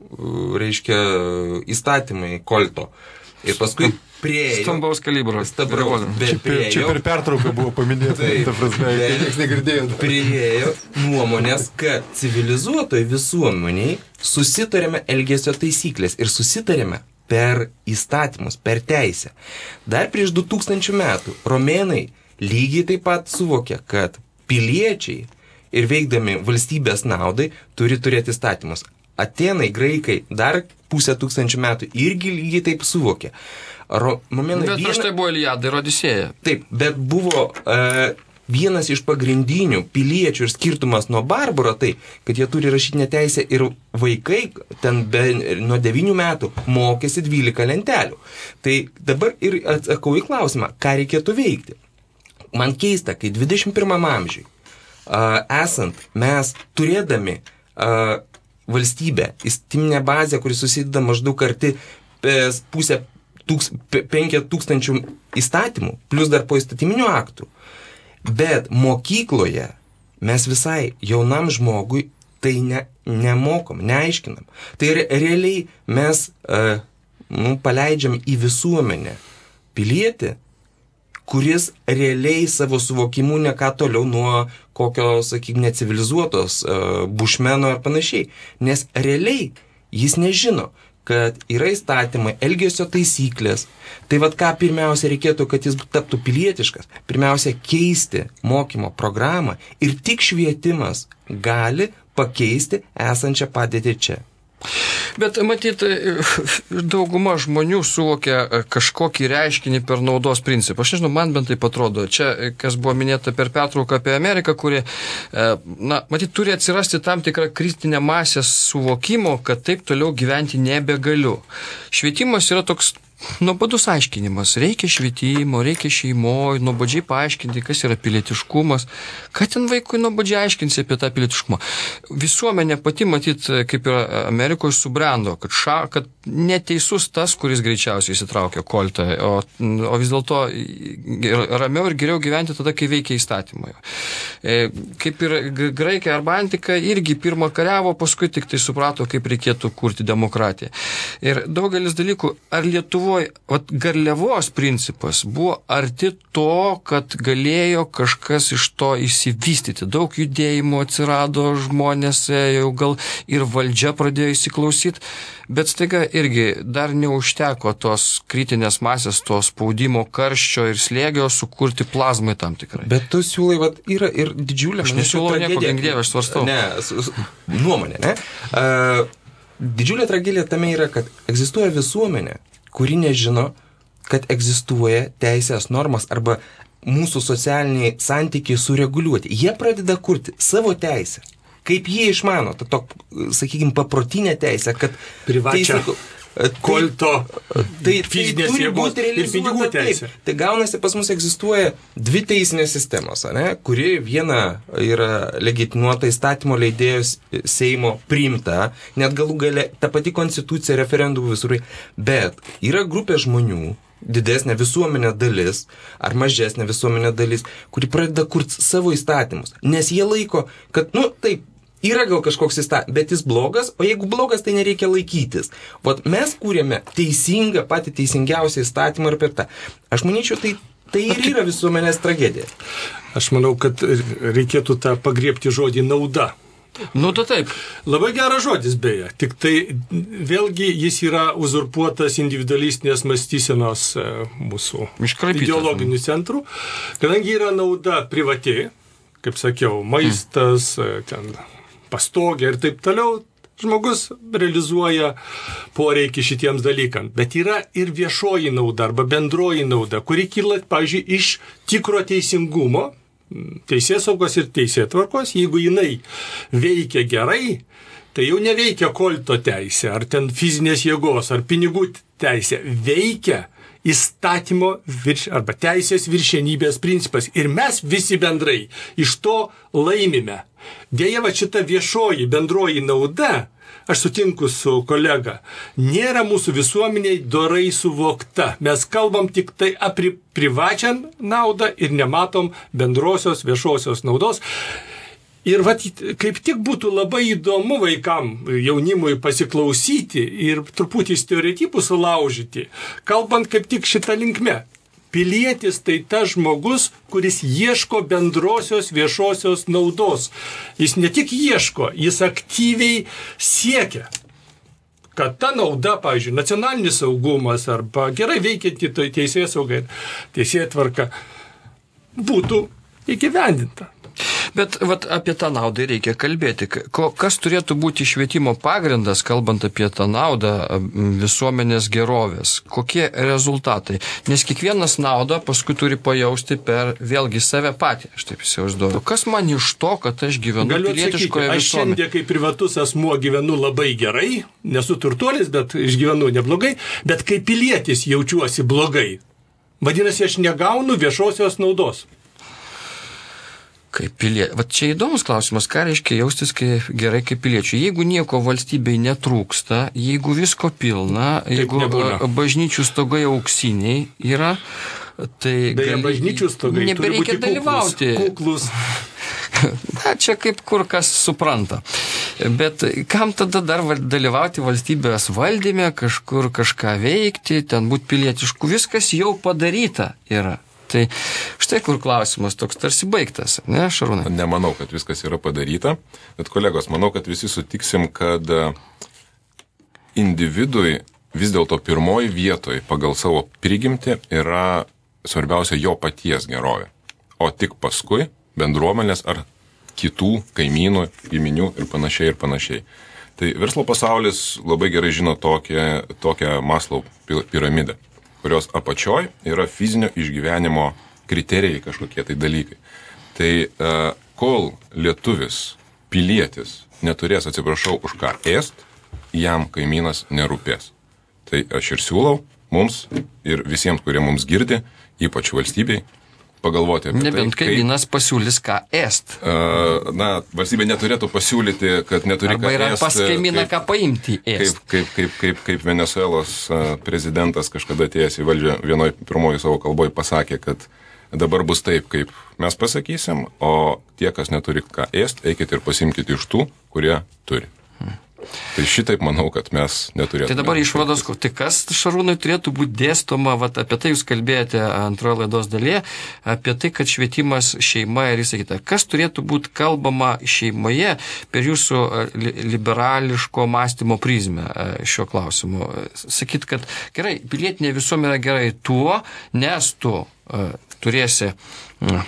Speaker 5: reiškia, įstatymai kolto. Ir paskui priejo.
Speaker 1: Stambaus kalibro.
Speaker 5: Stambaus, bet priejo.
Speaker 3: Čia per pertrauką buvo paminėta, ta prasme, niekas negirdėjo.
Speaker 5: Priejo nuomonės, kad civilizuotoj visuomeniai susitarėme elgesio taisyklės ir susitarėme per įstatymus, per teisę. Dar prieš du tūkstančius metų romėnai lygiai taip pat suvokė, kad piliečiai ir veikdami valstybės naudai turi turėti įstatymus. Atėnai, graikai dar pusę tūkstančių metų irgi lygiai taip suvokė. Ro, momenai,
Speaker 1: bet prieš
Speaker 5: viena...
Speaker 1: tai buvo Iliada ir Odisėja.
Speaker 5: Taip, bet buvo uh, vienas iš pagrindinių piliečių ir skirtumas nuo barbaro tai, kad jie turi rašytinę teisę ir vaikai ten be, nuo devynių metų mokėsi dvylika lentelių. Tai dabar ir atsakau į klausimą, ką reikėtų veikti. Man keista, kai dvidešimt pirmam amžiui uh, esant mes turėdami uh, valstybę, įstatyminę bazę, kuri susideda maždaug arti pusę tūks, penkia tūkstančių įstatymų, plus dar po įstatyminių aktų. Bet mokykloje mes visai jaunam žmogui tai ne, nemokom, neaiškinam. Tai re, realiai mes uh, nu, paleidžiam į visuomenę pilietį, kuris realiai savo suvokimu ne ką toliau nuo kokio, sakyk, necivilizuotos uh, bušmeno ar panašiai. Nes realiai jis nežino, kad yra įstatymai, elgesio taisyklės. Tai vad ką pirmiausia reikėtų, kad jis taptų pilietiškas. Pirmiausia, keisti mokymo programą ir tik švietimas gali pakeisti esančią padėtį čia.
Speaker 1: Bet matyt, dauguma žmonių suvokia kažkokį reiškinį per naudos principą. Aš nežinau, man bent taip atrodo. Čia, kas buvo minėta per pertrauką apie Ameriką, kuri, na, matyt, turi atsirasti tam tikrą kritinę masę suvokimo, kad taip toliau gyventi nebegaliu. Švietimas yra toks nuobodus aiškinimas. Reikia švietimo, reikia šeimoje, nuobodžiai paaiškinti, kas yra pilietiškumas. Ką ten vaikui nuobodžiai aiškinsi apie tą pilietiškumą? Visuomenė pati, matyt, kaip ir Amerikoje subrendo, kad, ša, kad neteisus tas, kuris greičiausiai įsitraukia koltą, o, o vis dėlto ramiau ir geriau gyventi tada, kai veikia įstatymai. Kaip ir graikai arba antika irgi pirmą kariavo, paskui tik tai suprato, kaip reikėtų kurti demokratiją. Ir daugelis dalykų, ar Lietuvoje vat, garliavos principas buvo arti to, kad galėjo kažkas iš to įsivystyti. Daug judėjimų atsirado žmonėse, jau gal ir valdžia pradėjo įsiklausyti, bet staiga irgi dar neužteko tos kritinės masės, to spaudimo, karščio ir slėgio sukurti plazmai tam tikrai.
Speaker 5: Bet tu siūlai, vat, yra ir didžiulė...
Speaker 1: Aš nesiūlau nieko, gingdėvė, aš svarstau.
Speaker 5: Ne, nuomonė, ne? Uh, didžiulė tragedija tame yra, kad egzistuoja visuomenė, kuri nežino, kad egzistuoja teisės normos arba mūsų socialiniai santykiai sureguliuoti. Jie pradeda kurti savo teisę. Kaip jie išmano, ta to, sakykime, paprotinė teisė, kad...
Speaker 2: Privačią kolto,
Speaker 5: tai,
Speaker 2: fizinės
Speaker 5: tai
Speaker 2: jėgos ir pinigų teisė.
Speaker 5: Taip. Tai gaunasi, pas mus egzistuoja dvi teisinės sistemos, ne, kuri viena yra legitimuota įstatymo leidėjos Seimo priimta, net galų gale ta pati konstitucija, referendumų visur, bet yra grupė žmonių, didesnė visuomenė dalis ar mažesnė visuomenė dalis, kuri pradeda kurti savo įstatymus, nes jie laiko, kad, nu, taip, yra gal kažkoks įstatymas, bet jis blogas, o jeigu blogas, tai nereikia laikytis. Vat mes kūrėme teisingą, patį teisingiausią įstatymą ir per tą. Aš manyčiau, tai, tai ir yra visuomenės tragedija.
Speaker 2: Aš manau, kad reikėtų tą pagriebti žodį nauda.
Speaker 1: Nu, tai taip.
Speaker 2: Labai geras žodis, beje. Tik tai vėlgi jis yra uzurpuotas individualistinės mąstysenos mūsų
Speaker 1: Iškraipytas.
Speaker 2: Ideologinių centrų, kadangi yra nauda privati, kaip sakiau, maistas, ten pastogė ir taip toliau, žmogus realizuoja poreikį šitiems dalykams. Bet yra ir viešoji nauda arba bendroji nauda, kuri kyla, pavyzdžiui, iš tikro teisingumo, teisėsaugos ir teisėtvarkos. Jeigu jinai veikia gerai, tai jau neveikia kolto teisė, ar ten fizinės jėgos, ar pinigų teisė. Veikia įstatymo virš, arba teisės viršenybės principas. Ir mes visi bendrai iš to laimime. Dėja, va šita viešoji bendroji nauda, aš sutinku su kolega, nėra mūsų visuomeniai dorai suvokta. Mes kalbam tik tai apie privačią naudą ir nematom bendrosios viešosios naudos. Ir vat, kaip tik būtų labai įdomu vaikam, jaunimui pasiklausyti ir truputį stereotipų sulaužyti, kalbant kaip tik šitą linkmę. Pilietis tai tas žmogus, kuris ieško bendrosios viešosios naudos. Jis ne tik ieško, jis aktyviai siekia, kad ta nauda, pavyzdžiui, nacionalinis saugumas arba gerai veikianti teisėjų saugai, teisėjų tvarka, būtų įgyvendinta.
Speaker 1: Bet vat, apie tą naudą reikia kalbėti. Ko, kas turėtų būti švietimo pagrindas, kalbant apie tą naudą visuomenės gerovės? Kokie rezultatai? Nes kiekvienas naudą paskui turi pajausti per vėlgi save patį. Aš taip įsivaizduoju. Kas man iš to, kad aš gyvenu pilietiškoje visuomenėje?
Speaker 2: Aš šiandien kaip privatus asmuo gyvenu labai gerai, nesu turtuolis, bet išgyvenu neblogai, bet kaip pilietis jaučiuosi blogai. Vadinasi, aš negaunu viešosios naudos.
Speaker 1: Kaip pilie... Vat čia įdomus klausimas, ką reiškia jaustis kai, gerai kaip piliečių. Jeigu nieko valstybei netrūksta, jeigu visko pilna,
Speaker 2: taip
Speaker 1: jeigu nebūna. Bažnyčių stogai auksiniai yra, tai...
Speaker 2: Beje, gali... bažnyčių stogai
Speaker 1: nebereikia dalyvauti.
Speaker 2: Kuklus.
Speaker 1: Na, čia kaip kur kas supranta. Bet kam tada dar dalyvauti valstybės valdyme, kažkur kažką veikti, ten būti pilietišku, viskas jau padaryta yra. Tai štai kur klausimas toks tarsi baigtas, ne, Šarūnai?
Speaker 4: Nemanau, kad viskas yra padaryta, bet kolegos, manau, kad visi sutiksim, kad individui vis dėlto pirmoji vietoje pagal savo prigimtį yra svarbiausia jo paties gerovė, o tik paskui bendruomenės ar kitų kaimynų, giminių ir panašiai ir panašiai. Tai verslo pasaulis labai gerai žino tokią, tokią Maslow piramidę, kurios apačioj yra fizinio išgyvenimo kriterijai kažkokie tai dalykai. Tai uh, kol lietuvis, pilietis neturės, atsiprašau, už ką ėst, jam kaimynas nerūpės. Tai aš ir siūlau mums ir visiems, kurie mums girdi, ypač valstybei, pagalvoti apie
Speaker 1: Nebent
Speaker 4: tai,
Speaker 1: kaimynas kaip, pasiūlys ką ėst.
Speaker 4: Uh, na, valstybė neturėtų pasiūlyti, kad neturi
Speaker 1: Arba
Speaker 4: ką
Speaker 1: yra
Speaker 4: ėst.
Speaker 1: pas kaimyną ką paimti ėst.
Speaker 4: Kaip, kaip, kaip, kaip, kaip Venezuelos uh, prezidentas kažkada atėjęs į valdžią vienoj pirmoji savo kalboj pasakė, kad dabar bus taip, kaip mes pasakysim, o tie, kas neturi ką ėst, eikit ir pasimkite iš tų, kurie turi. Hmm. Tai šitaip manau, kad mes neturėtume.
Speaker 1: Tai dabar išvados, tai kas Šarūnai turėtų būti dėstoma, vat, apie tai jūs kalbėjote antroje laidos dalyje, apie tai, kad švietimas, šeima ir visą kitą. Kas turėtų būti kalbama šeimoje per jūsų liberališko mąstymo prizmę šiuo klausimu? Sakyt, kad gerai, pilietinė visuomenė gerai tuo, nes tu uh, turėsi... Uh,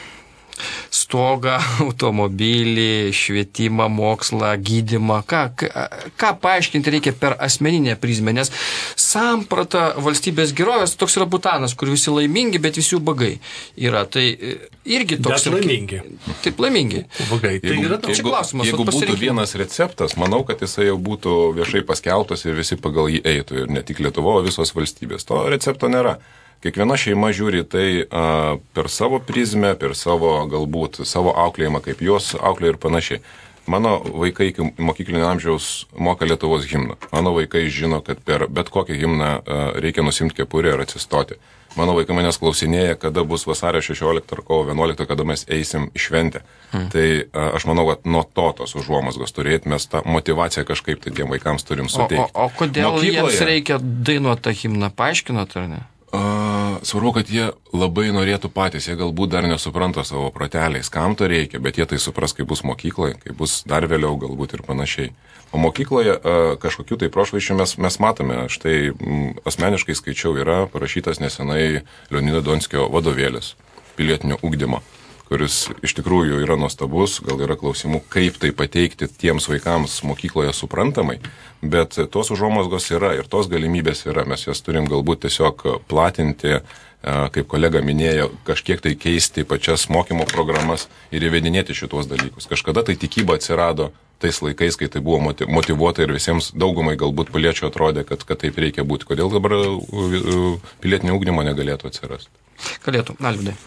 Speaker 1: stogą, automobilį, švietimą, mokslą, gydymą. Ką, ką, ką paaiškinti reikia per asmeninę prizmę, nes samprata valstybės gerovės toks yra Butanas, kur visi laimingi, bet visi ubagai yra. Tai irgi toks...
Speaker 2: Bet laimingi.
Speaker 1: Taip, laimingi.
Speaker 2: Ubagai. Tai
Speaker 4: jeigu,
Speaker 2: yra toks
Speaker 4: klausimas. Jeigu būtų vienas receptas, manau, kad jisai jau būtų viešai paskelbtas ir visi pagal jį eitų. Ir ne tik Lietuva, o visos valstybės. To recepto nėra. Kiekviena šeima žiūri tai a, per savo prizmę, per savo galbūt savo auklėjimą, kaip juos auklė ir panašiai. Mano vaikai iki mokyklinio amžiaus moka Lietuvos himną. Mano vaikai žino, kad per bet kokį himną a, reikia nusimti kepurę ir atsistoti. Mano vaikai manęs klausinėja, kada bus vasario šešioliktą ar kovo vienuoliktą, kada mes eisim į šventę. Hmm. Tai a, aš manau, kad nuo to tos užuomazgos turėti, mes tą motyvaciją kažkaip tai tiem vaikams turim suteikti.
Speaker 1: O, o, o kodėl Mokykloje... jiems reikia dainuoti tą himną? Paaiškinot, ar ne?
Speaker 4: Uh, svarbu, kad jie labai norėtų patys, jie galbūt dar nesupranta savo proteliais, kam to reikia, bet jie tai supras, kai bus mokykloje, kai bus dar vėliau galbūt ir panašiai. O mokykloje uh, kažkokių tai prošvaišių mes, mes matome, štai m, asmeniškai skaičiau, yra parašytas nesenai Leonido Donskio vadovėlis pilietinio ugdymo, kuris iš tikrųjų yra nuostabus, gal yra klausimų, kaip tai pateikti tiems vaikams mokykloje suprantamai, bet tos užuomazgos yra ir tos galimybės yra, mes jas turim galbūt tiesiog platinti, kaip kolega minėjo, kažkiek tai keisti pačias mokymo programas ir įvedinėti šitos dalykus. Kažkada tai tikyba atsirado tais laikais, kai tai buvo motyvuota ir visiems daugumai galbūt piliečių atrodė, kad, kad taip reikia būti. Kodėl dabar pilietinio ugdymo negalėtų atsirasti?
Speaker 1: Galėtų, Alvydai.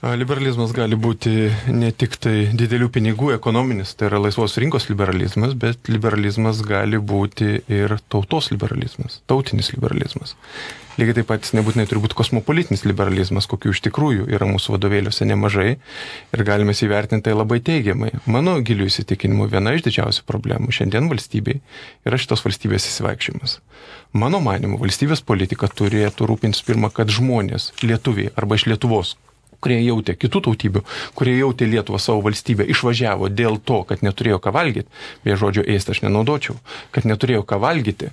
Speaker 3: Liberalizmas gali būti ne tik tai didelių pinigų ekonominis, tai yra laisvos rinkos liberalizmas, bet liberalizmas gali būti ir tautos liberalizmas, tautinis liberalizmas. Lygiai taip pat nebūtinai turi būti kosmopolitinis liberalizmas, kokių iš tikrųjų yra mūsų vadovėliuose nemažai ir galime įvertinti tai labai teigiamai. Mano gilių įsitikinimu viena iš didžiausių problemų šiandien valstybei yra šitos valstybės įsivaikščiojimas. Mano manimu, valstybės politika turėtų rūpintis pirma, kad žmonės, lietuviai arba iš Lietuvos, kurie jautė kitų tautybių, kurie jautė Lietuvą savo valstybę, išvažiavo dėl to, kad neturėjo ką valgyti, beje žodžio ėsti aš nenaudočiau, kad neturėjo ką valgyti,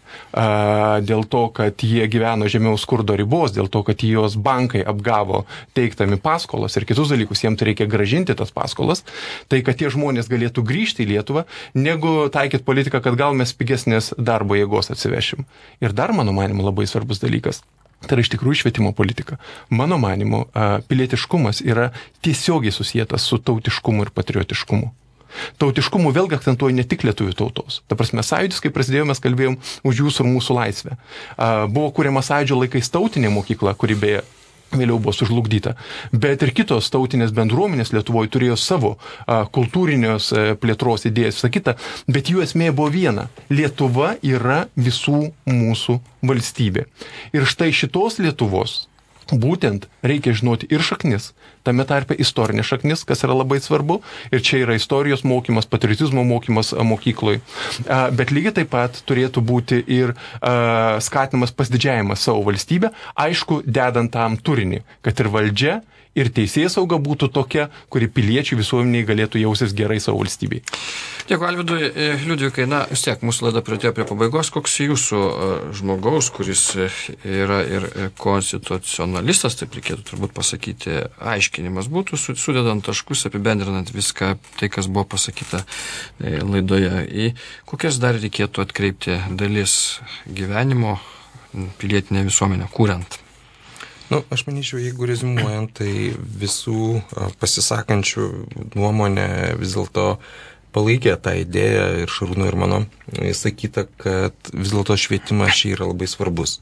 Speaker 3: a, dėl to, kad jie gyveno žemiau skurdo ribos, dėl to, kad jos bankai apgavo teiktami paskolas ir kitus dalykus, jiems reikia gražinti tas paskolas, tai kad tie žmonės galėtų grįžti į Lietuvą, negu taikyti politiką, kad gal mes pigesnės darbo jėgos atsivešim. Ir dar, mano manimu, labai svarbus dalykas. Tai yra iš tikrųjų švietimo politika. Mano manimu, pilietiškumas yra tiesiogiai susijęs su tautiškumu ir patriotiškumu. Tautiškumu vėlgi akcentuoja ne tik lietuvių tautos. Ta prasme, sąjūdis, kai prasidėjo, mes kalbėjom už jūsų ir mūsų laisvę. Buvo kuriama sąjūdžio laikais tautinė mokykla, kuri beje vėliau buvo sužlugdyta. Bet ir kitos tautinės bendruomenės Lietuvoje turėjo savo a, kultūrinios a, plėtros idėjas, visą kitą, bet jų esmė buvo viena. Lietuva yra visų mūsų valstybė. Ir štai šitos Lietuvos būtent reikia žinoti ir šaknis, tame tarpe istorinė šaknis, kas yra labai svarbu, ir čia yra istorijos mokymas, patriotizmo mokymas mokykloje, bet lygiai taip pat turėtų būti ir skatinamas pasididžiavimas savo valstybę, aišku, dedant tam turinį, kad ir valdžia, ir teisėsauga būtų tokia, kuri piliečių visuomeniai galėtų jausis gerai savo valstybei.
Speaker 1: Dėkui, Alvydui. Liudvikai, na, vis tiek, mūsų laida priartėjo prie pabaigos. Koks jūsų žmogaus, kuris yra ir konstitucionalistas, taip reikėtų turbūt pasakyti, aiškinimas būtų, sudedant taškus, apibendrinant viską, tai, kas buvo pasakyta laidoje, į kokias dar reikėtų atkreipti dalis gyvenimo pilietinę visuomenę, kuriant?
Speaker 5: Nu, aš manyčiau, jeigu rezimuojant, tai visų pasisakančių nuomonė vis dėlto palaikė tą idėją ir Šarūno ir mano sakyta, kad vis dėlto švietimas čia yra labai svarbus.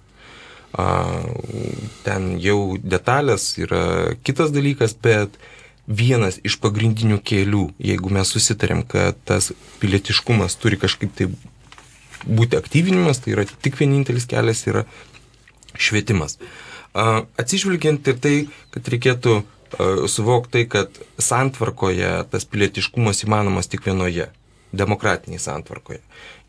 Speaker 5: Ten jau detalės yra kitas dalykas, bet vienas iš pagrindinių kelių, jeigu mes susitarėm, kad tas pilietiškumas turi kažkaip tai būti aktyvinimas, tai yra tik vienintelis kelias yra švietimas. Atsižvelgiant ir tai, kad reikėtų suvokti, kad santvarkoje tas pilietiškumas įmanomas tik vienoje, demokratiniai santvarkoje.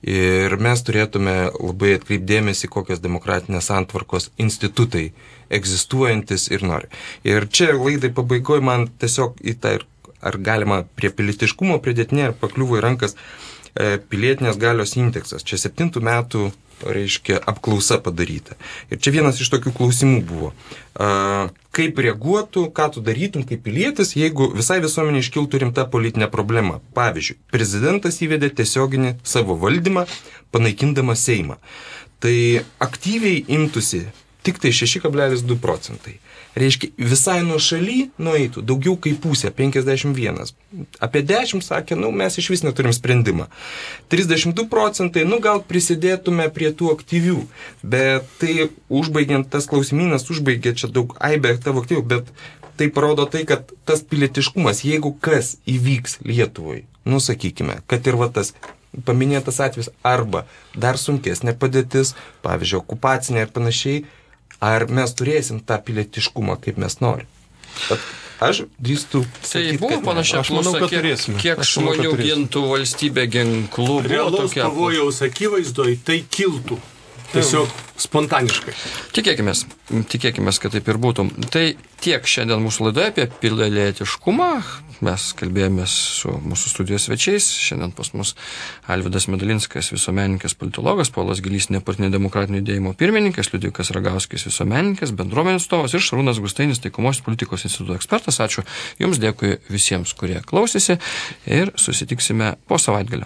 Speaker 5: Ir mes turėtume labai atkreipdėmėsi, kokios demokratinės santvarkos institutai egzistuojantis ir nori. Ir čia laidai pabaigoje man tiesiog į tą, ar galima prie pilietiškumo pridėtinė, ar pakliuvo į rankas pilietinės galios indeksas. Čia septintų metų reiškia apklausa padaryta. Ir čia vienas iš tokių klausimų buvo. A, kaip reaguotų, ką tu darytum kaip pilietis, jeigu visai visuomenė iškiltų rimta politinė problema. Pavyzdžiui, prezidentas įvedė tiesioginį savo valdymą, panaikindamas Seimą. Tai aktyviai imtųsi tik tai šeši kablelis du procentai. Reiškia, visai nuo šaly nueitų daugiau kaip pusė, penkiasdešimt vienas. Apie dešimt sakė, nu, mes iš vis neturim sprendimą. trisdešimt du procentai, nu, gal prisidėtume prie tų aktyvių. Bet tai užbaigiant, tas klausimynas užbaigė čia daug aibę tavo aktyvių, bet tai parodo tai, kad tas pilietiškumas, jeigu kas įvyks Lietuvai, nu, sakykime, kad ir va tas paminėtas atvejis arba dar sunkesnė padėtis, pavyzdžiui, okupacinė ir panašiai, ar mes turėsim tą pilietiškumą, kaip mes norim. Tad aš drįstu sakyti,
Speaker 1: tai buvo panašia apklausa, kiek, kiek žmonių gintų valstybę ginklu.
Speaker 2: Realaus pavojaus akivaizdoj tai kiltų. Tiesiog spontaniškai.
Speaker 1: Tikėkimės, tikėkimės, kad taip ir būtų. Tai tiek šiandien mūsų laidoje apie pilietiškumą. Mes kalbėjomės su mūsų studijos svečiais. Šiandien pas mus Alvydas Medalinskas, visuomenininkas, politologas, Povilas Gilys, nepartinio demokratinio judėjimo pirmininkas, Liudvikas Ragauskis, visuomenininkas, bendruomenės atstovas ir Šarūnas Gustainis, taikomosios politikos instituto ekspertas. Ačiū Jums, dėkui visiems, kurie klausėsi ir susitiksime po savaitgalio.